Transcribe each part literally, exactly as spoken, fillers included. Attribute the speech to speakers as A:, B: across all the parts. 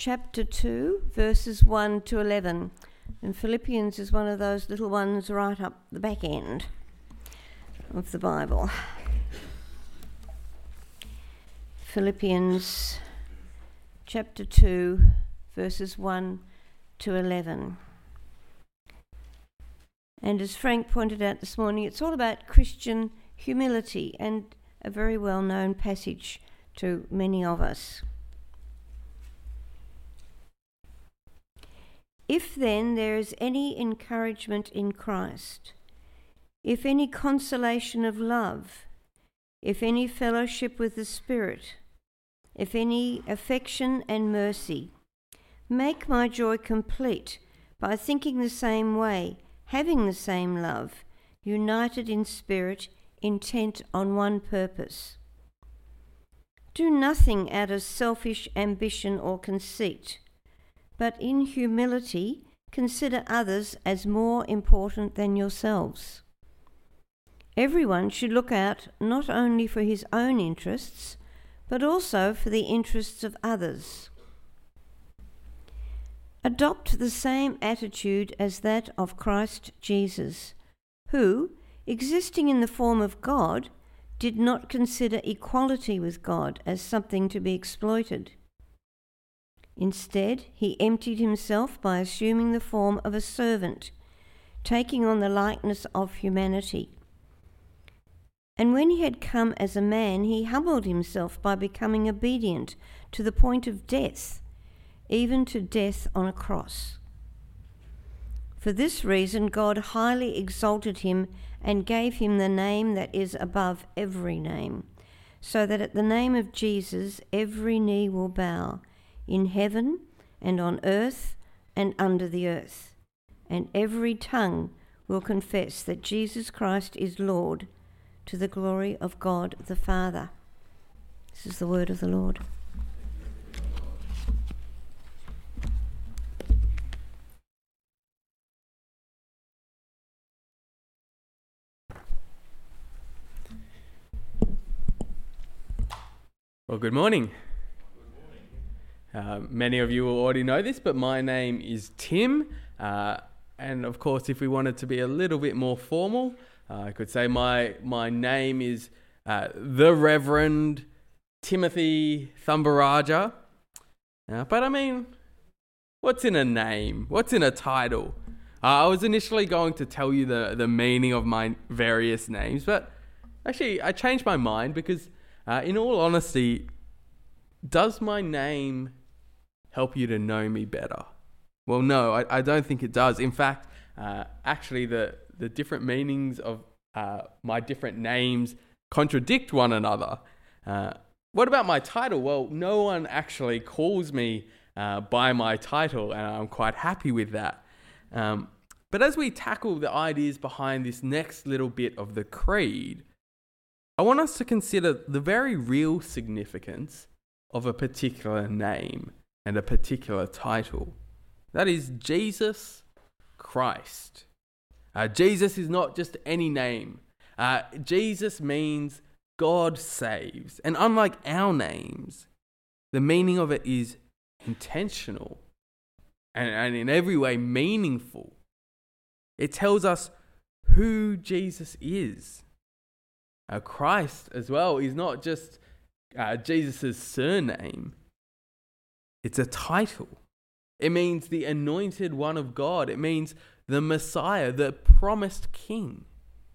A: chapter two, verses one to eleven. And Philippians is one of those little ones right up the back end of the Bible. Philippians chapter two, verses one to eleven. And as Frank pointed out this morning, it's all about Christian humility, and a very well-known passage to many of us. If then there is any encouragement in Christ, if any consolation of love, if any fellowship with the Spirit, if any affection and mercy, make my joy complete by thinking the same way, having the same love, united in spirit, intent on one purpose. Do nothing out of selfish ambition or conceit, but in humility consider others as more important than yourselves. Everyone should look out not only for his own interests, but also for the interests of others. Adopt the same attitude as that of Christ Jesus, who, existing in the form of God, did not consider equality with God as something to be exploited. Instead, he emptied himself by assuming the form of a servant, taking on the likeness of humanity. And when he had come as a man, he humbled himself by becoming obedient to the point of death, even to death on a cross. For this reason, God highly exalted him and gave him the name that is above every name, so that at the name of Jesus every knee will bow, in heaven and on earth and under the earth, and every tongue will confess that Jesus Christ is Lord, to the glory of God the Father. This is the word of the Lord.
B: Well, good morning. Uh, many of you will already know this, but my name is Tim. Uh, and of course, if we wanted to be a little bit more formal, uh, I could say my my name is uh, the Reverend Timothy Thumbaraja. Uh, but I mean, what's in a name? What's in a title? Uh, I was initially going to tell you the, the meaning of my various names, but actually I changed my mind because Uh, in all honesty, does my name help you to know me better? Well, no, I, I don't think it does. In fact, uh, actually, the, the different meanings of uh, my different names contradict one another. Uh, what about my title? Well, no one actually calls me uh, by my title, and I'm quite happy with that. Um, but as we tackle the ideas behind this next little bit of the creed, I want us to consider the very real significance of a particular name and a particular title. That is Jesus Christ. Uh, Jesus is not just any name. Uh, Jesus means God saves. And unlike our names, the meaning of it is intentional and, and in every way meaningful. It tells us who Jesus is. Uh, Christ as well is not just uh, Jesus' surname. It's a title. It means the anointed one of God. It means the Messiah, the promised King.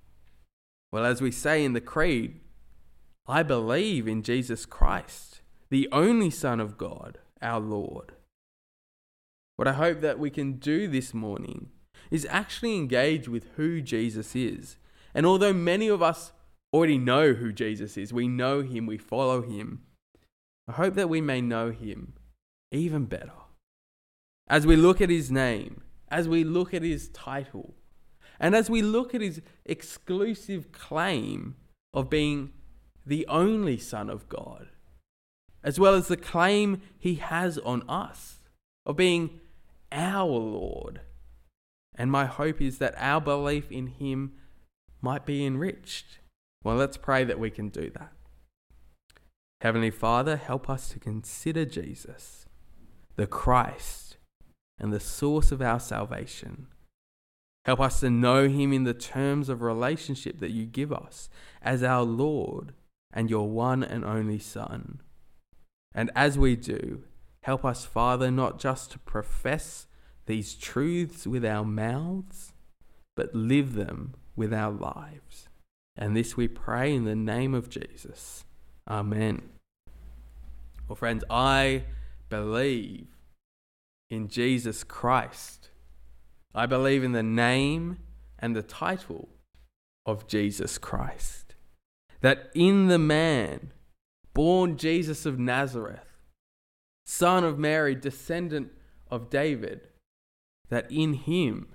B: Well, as we say in the Creed, I believe in Jesus Christ, the only Son of God, our Lord. What I hope that we can do this morning is actually engage with who Jesus is. And although many of us already know who Jesus is, we know him, we follow him, I hope that we may know him even better. As we look at his name, as we look at his title, and as we look at his exclusive claim of being the only Son of God, as well as the claim he has on us of being our Lord. And my hope is that our belief in him might be enriched. Well, let's pray that we can do that. Heavenly Father, help us to consider Jesus, the Christ, and the source of our salvation. Help us to know him in the terms of relationship that you give us as our Lord and your one and only Son. And as we do, help us, Father, not just to profess these truths with our mouths, but live them with our lives. And this we pray in the name of Jesus. Amen. Well, friends, I believe in Jesus Christ. I believe in the name and the title of Jesus Christ. That in the man, born Jesus of Nazareth, son of Mary, descendant of David, that in him,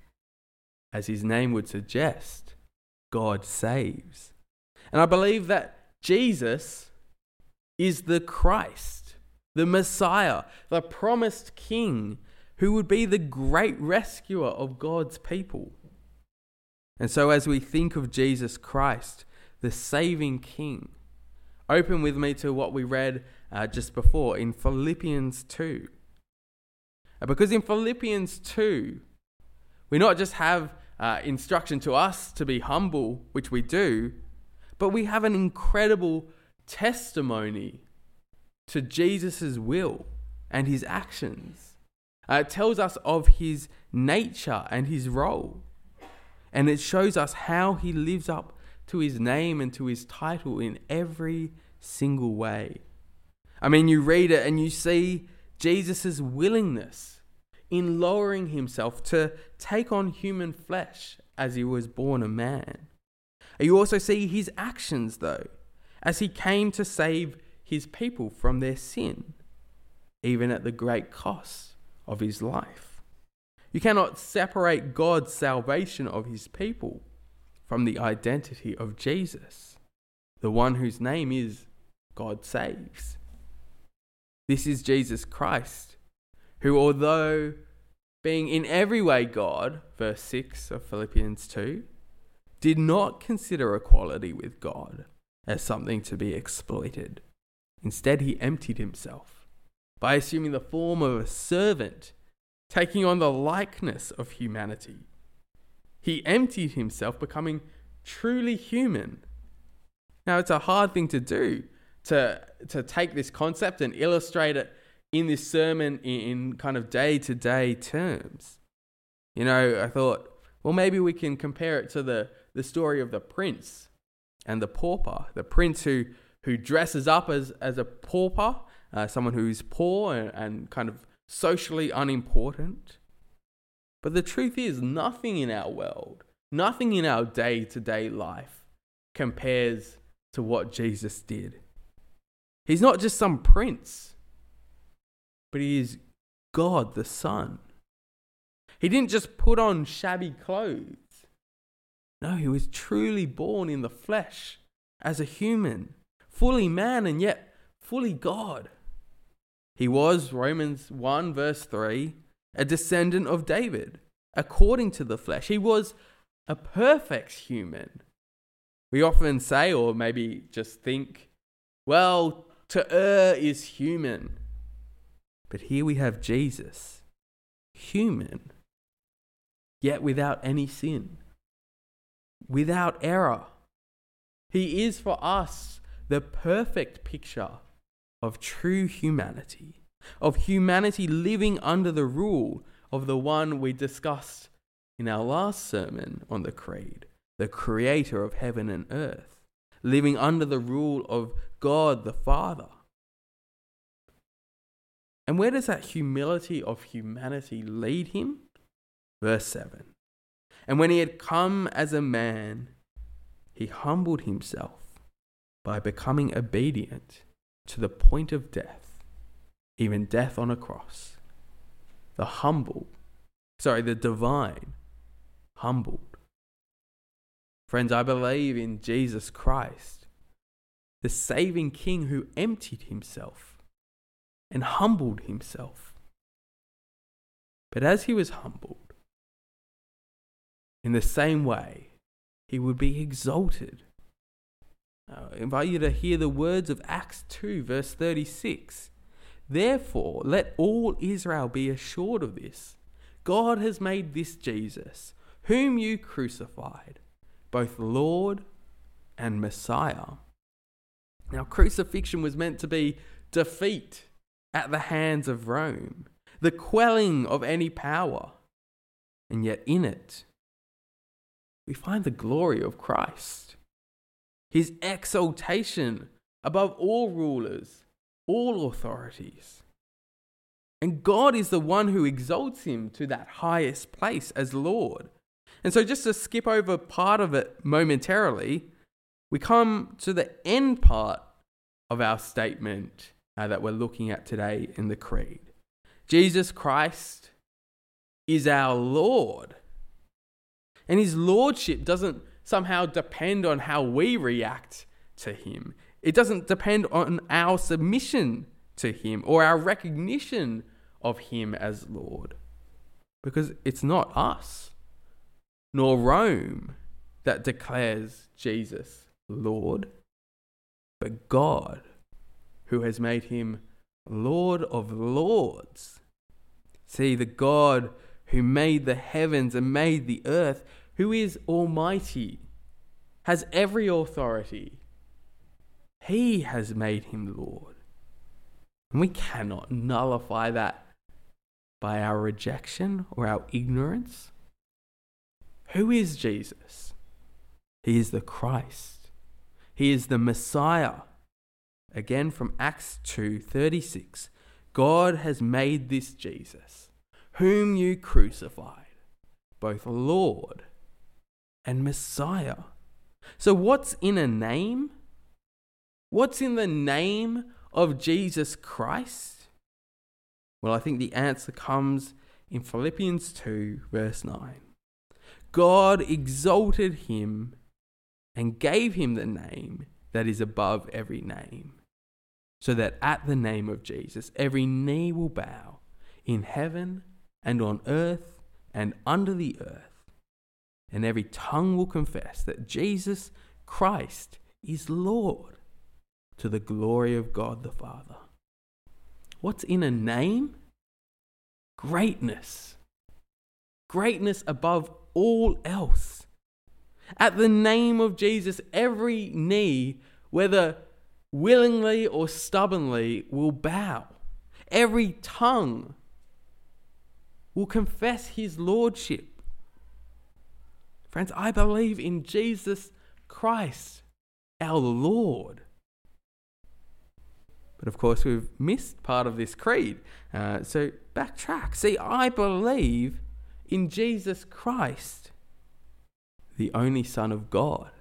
B: as his name would suggest, God saves. And I believe that Jesus is the Christ, the Messiah, the promised King, who would be the great rescuer of God's people. And so as we think of Jesus Christ, the saving King, open with me to what we read uh, just before in Philippians two. Uh, because in Philippians two, we not just have uh, instruction to us to be humble, which we do, but we have an incredible testimony to Jesus' will and his actions. Uh, it tells us of his nature and his role. And it shows us how he lives up to his name and to his title in every single way. I mean, you read it and you see Jesus' willingness in lowering himself to take on human flesh as he was born a man. You also see his actions, though, as he came to save his people from their sin, even at the great cost of his life. You cannot separate God's salvation of his people from the identity of Jesus, the one whose name is God saves. This is Jesus Christ, who, although being in every way God, verse six of Philippians two, did not consider equality with God as something to be exploited. Instead, he emptied himself by assuming the form of a servant, taking on the likeness of humanity. He emptied himself, becoming truly human. Now, it's a hard thing to do, to, to take this concept and illustrate it in this sermon in, in kind of day-to-day terms. You know, I thought, well, maybe we can compare it to the, the story of the prince and the pauper. The prince who, who dresses up as, as a pauper, Uh, someone who's poor and, and kind of socially unimportant. But the truth is, nothing in our world, nothing in our day-to-day life compares to what Jesus did. He's not just some prince, but he is God the Son. He didn't just put on shabby clothes. No, he was truly born in the flesh as a human, fully man and yet fully God. He was, Romans one verse three, a descendant of David, according to the flesh. He was a perfect human. We often say, or maybe just think, well, to err is human. But here we have Jesus, human, yet without any sin, without error. He is for us the perfect picture of true humanity, of humanity living under the rule of the one we discussed in our last sermon on the Creed, the creator of heaven and earth, living under the rule of God the Father. And where does that humility of humanity lead him? Verse seven. And when he had come as a man, he humbled himself by becoming obedient to the point of death, even death on a cross. The humble, sorry, the divine, humbled. Friends, I believe in Jesus Christ, the saving King who emptied himself and humbled himself. But as he was humbled, in the same way, he would be exalted. I invite you to hear the words of Acts two, verse thirty-six. Therefore, let all Israel be assured of this. God has made this Jesus, whom you crucified, both Lord and Messiah. Now, crucifixion was meant to be defeat at the hands of Rome, the quelling of any power. And yet in it, we find the glory of Christ, his exaltation above all rulers, all authorities. And God is the one who exalts him to that highest place as Lord. And so just to skip over part of it momentarily, we come to the end part of our statement uh, that we're looking at today in the Creed. Jesus Christ is our Lord. And his lordship doesn't somehow depend on how we react to him. It doesn't depend on our submission to him or our recognition of him as Lord. Because it's not us, nor Rome, that declares Jesus Lord, but God, who has made him Lord of Lords. See, the God who made the heavens and made the earth, who is almighty, has every authority. He has made him Lord. And we cannot nullify that by our rejection or our ignorance. Who is Jesus? He is the Christ. He is the Messiah. Again from Acts two thirty-six. God has made this Jesus, whom you crucified, both Lord and Messiah. So what's in a name? What's in the name of Jesus Christ? Well, I think the answer comes in Philippians two, verse nine. God exalted him and gave him the name that is above every name, so that at the name of Jesus every knee will bow in heaven and on earth and under the earth, and every tongue will confess that Jesus Christ is Lord, to the glory of God the Father. What's in a name? Greatness. Greatness above all else. At the name of Jesus, every knee, whether willingly or stubbornly, will bow. Every tongue will confess his lordship. Friends, I believe in Jesus Christ, our Lord. But of course, we've missed part of this creed. Uh, so backtrack. See, I believe in Jesus Christ, the only Son of God.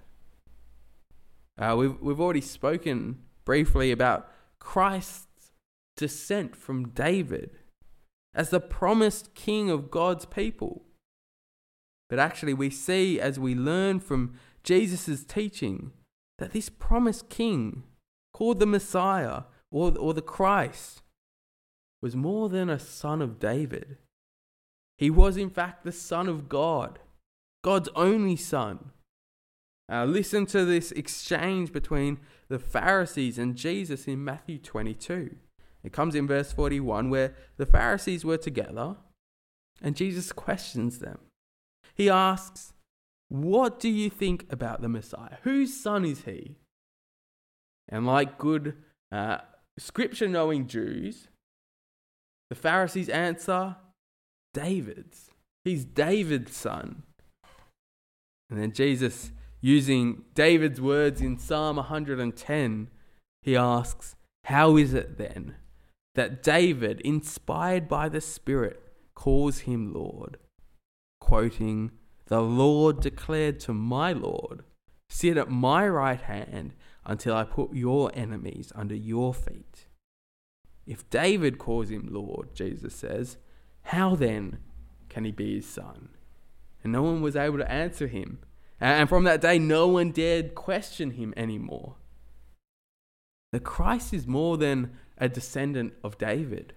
B: Uh, we've, we've already spoken briefly about Christ's descent from David as the promised king of God's people. But actually we see as we learn from Jesus' teaching that this promised king, called the Messiah or, or the Christ, was more than a son of David. He was in fact the Son of God, God's only Son. Uh, listen to this exchange between the Pharisees and Jesus in Matthew twenty-two. It comes in verse forty-one, where the Pharisees were together and Jesus questions them. He asks, "What do you think about the Messiah? Whose son is he?" And like good uh, scripture-knowing Jews, the Pharisees answer, David's. He's David's son. And then Jesus, using David's words in Psalm one hundred ten, he asks, "How is it then that David, inspired by the Spirit, calls him Lord?" Quoting, "The Lord declared to my Lord, 'Sit at my right hand until I put your enemies under your feet.' If David calls him Lord," Jesus says, "how then can he be his son?" And no one was able to answer him. And from that day, no one dared question him anymore. The Christ is more than a descendant of David.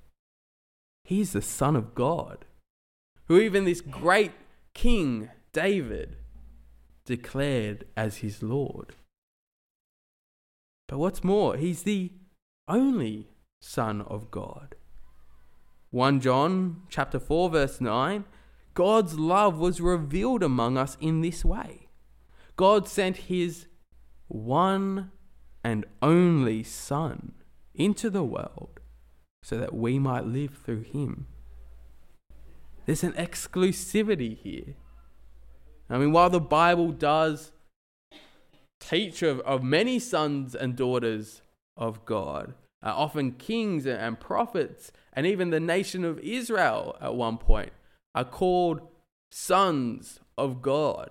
B: He is the Son of God, who even this great King, David, declared as his Lord. But what's more, he's the only Son of God. First John chapter four verse nine, God's love was revealed among us in this way. God sent his one and only Son into the world so that we might live through him. There's an exclusivity here. I mean, while the Bible does teach of, of many sons and daughters of God, uh, often kings and, and prophets, and even the nation of Israel at one point are called sons of God.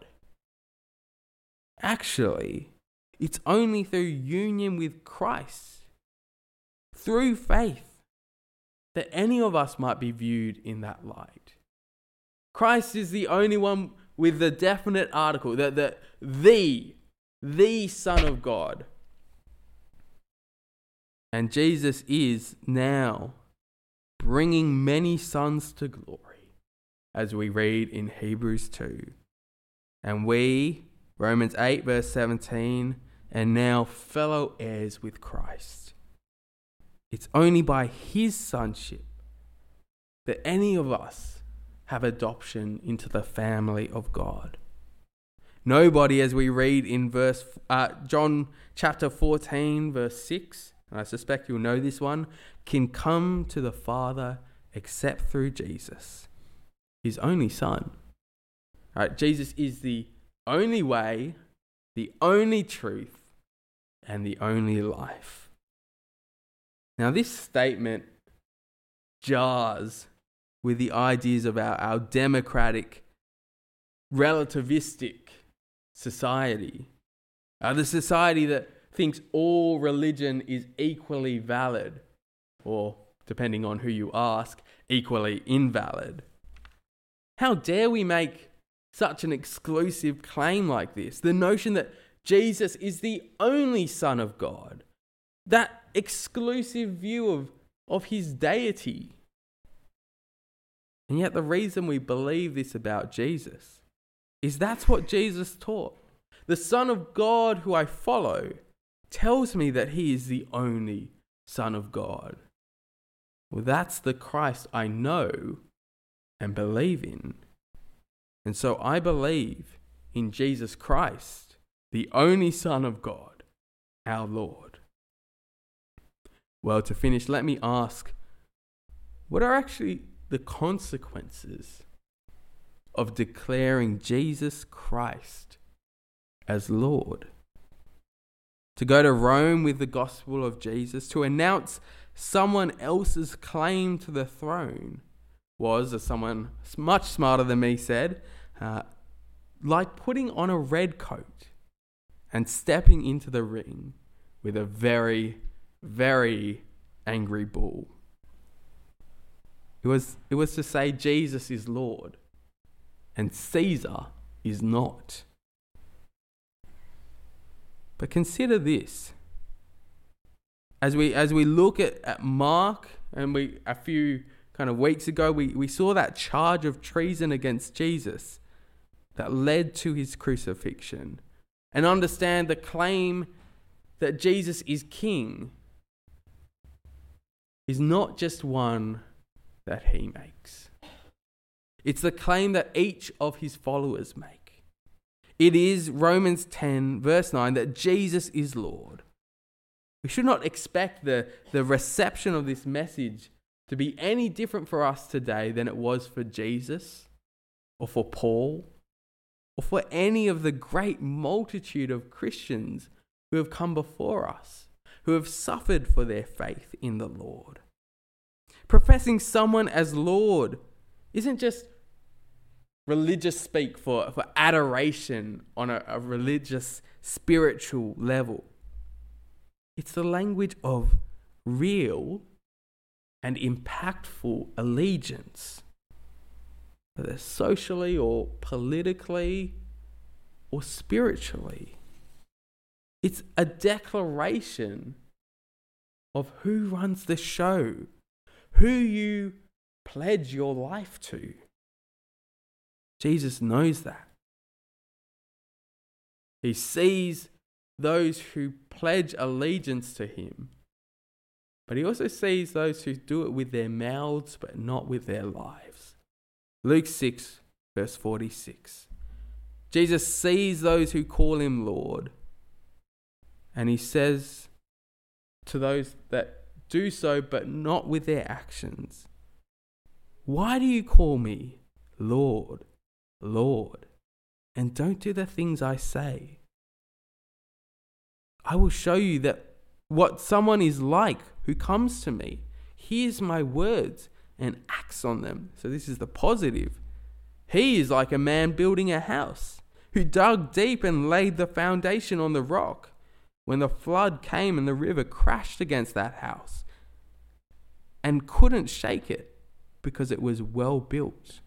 B: Actually, it's only through union with Christ, through faith, that any of us might be viewed in that light. Christ is the only one with the definite article, that the, the, the Son of God. And Jesus is now bringing many sons to glory, as we read in Hebrews two. And we, Romans eight verse seventeen, are now fellow heirs with Christ. It's only by his sonship that any of us have adoption into the family of God. Nobody, as we read in verse uh, John chapter fourteen verse six, and I suspect you'll know this one, can come to the Father except through Jesus, his only Son. Right? Jesus is the only way, the only truth, and the only life. Now, this statement jars with the ideas of our, our democratic, relativistic society. Uh, the society that thinks all religion is equally valid, or, depending on who you ask, equally invalid. How dare we make such an exclusive claim like this? The notion that Jesus is the only Son of God. That exclusive view of, of his deity. And yet the reason we believe this about Jesus is that's what Jesus taught. The Son of God who I follow tells me that he is the only Son of God. Well, that's the Christ I know and believe in. And so I believe in Jesus Christ, the only Son of God, our Lord. Well, to finish, let me ask, what are actually the consequences of declaring Jesus Christ as Lord? To go to Rome with the gospel of Jesus, to announce someone else's claim to the throne, was, as someone much smarter than me said, uh, like putting on a red coat and stepping into the ring with a very, very angry bull. It was, it was to say Jesus is Lord and Caesar is not. But consider this. As we as we look at, at Mark, and we a few kind of weeks ago, we, we saw that charge of treason against Jesus that led to his crucifixion. And understand the claim that Jesus is king is not just one that he makes. It's the claim that each of his followers make. It is Romans ten verse nine that Jesus is Lord. We should not expect the, the reception of this message to be any different for us today than it was for Jesus or for Paul or for any of the great multitude of Christians who have come before us, who have suffered for their faith in the Lord. Professing someone as Lord isn't just religious speak for, for adoration on a, a religious, spiritual level. It's the language of real and impactful allegiance, whether socially or politically or spiritually. It's a declaration of who runs the show, who you pledge your life to. Jesus knows that. He sees those who pledge allegiance to him but he also sees those who do it with their mouths but not with their lives. Luke six, verse forty-six. Jesus sees those who call him Lord, and he says to those that do so but not with their actions, "Why do you call me Lord, Lord, and don't do the things I say? I will show you that what someone is like who comes to me, hears my words and acts on them." So this is the positive. He is like a man building a house who dug deep and laid the foundation on the rock. When the flood came and the river crashed against that house and couldn't shake it because it was well built.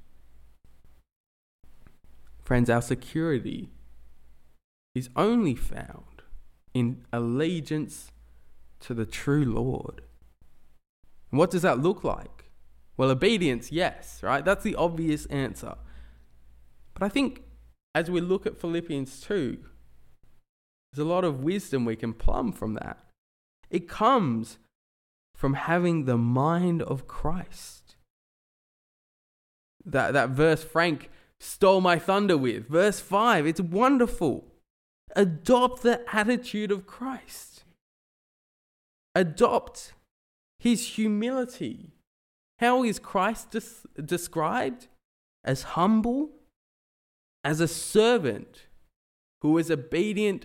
B: Friends, our security is only found in allegiance to the true Lord. And what does that look like? Well, obedience, yes, right? That's the obvious answer. But I think as we look at Philippians two, there's a lot of wisdom we can plumb from that. It comes from having the mind of Christ. That, that verse Frank stole my thunder with, verse five, it's wonderful. Adopt the attitude of Christ. Adopt his humility. How is Christ des- described? As humble, as a servant who is obedient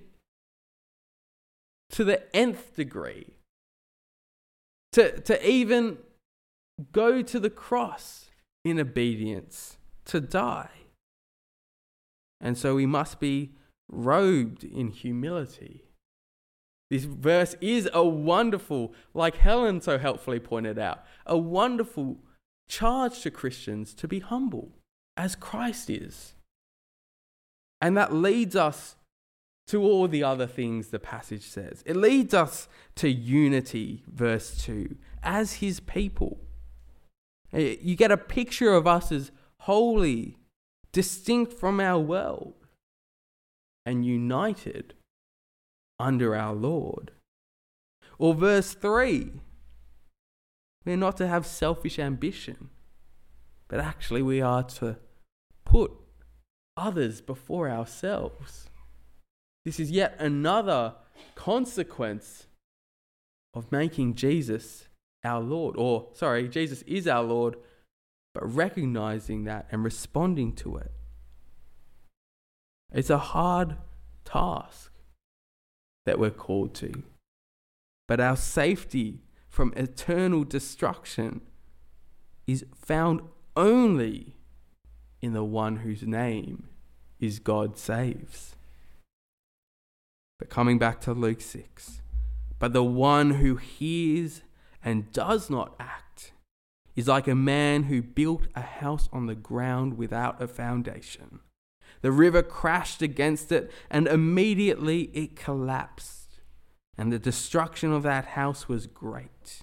B: to the nth degree. To, to even go to the cross in obedience, to die. And so we must be robed in humility. This verse is a wonderful, like Helen so helpfully pointed out, a wonderful charge to Christians to be humble as Christ is. And that leads us to all the other things the passage says. It leads us to unity, verse two, as his people. You get a picture of us as holy, distinct from our world, and united under our Lord. Or verse three, we're not to have selfish ambition, but actually we are to put others before ourselves. This is yet another consequence of making Jesus our Lord. Or, sorry, Jesus is our Lord, but recognizing that and responding to it. It's a hard task that we're called to. But our safety from eternal destruction is found only in the one whose name is God saves. But coming back to Luke six, but the one who hears and does not act is like a man who built a house on the ground without a foundation. The river crashed against it, and immediately it collapsed, and the destruction of that house was great.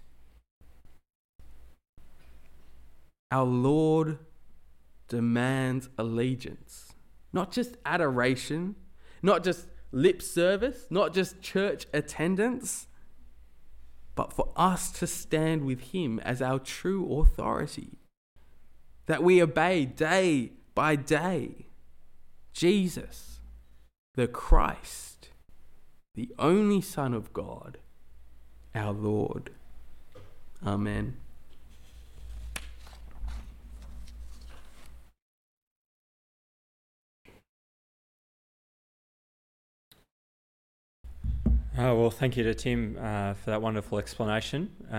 B: Our Lord demands allegiance, not just adoration, not just lip service, not just church attendance, but for us to stand with him as our true authority, that we obey day by day. Jesus, the Christ, the only Son of God, our Lord. Amen.
C: Oh, well, thank you to Tim uh, for that wonderful explanation.